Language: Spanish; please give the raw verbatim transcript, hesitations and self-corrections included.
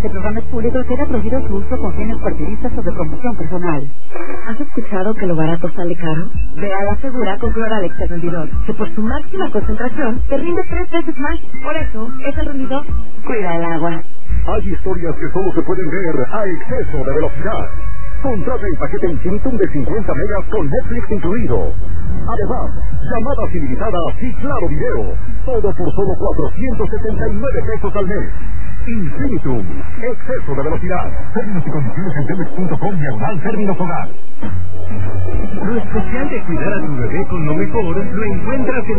Este programa es público y queda prohibido su uso con fines partidistas o de promoción personal. ¿Has escuchado que lo barato sale caro? Ve a la Segura con Cloralex el rendidor, que por su máxima concentración te rinde tres veces más. Por eso, es el rendidor. Cuida el agua. Hay historias que solo se pueden ver a exceso de velocidad. Contrata el paquete Infinitum de cincuenta megas con Netflix incluido. Además, llamadas ilimitadas y claro video. Todo por solo cuatrocientos setenta y nueve pesos al mes. Infinitum, exceso de velocidad. Términos y condiciones en telex punto com diagonal términos hogar. Lo especial de cuidar a tu bebé con lo mejor lo encuentras en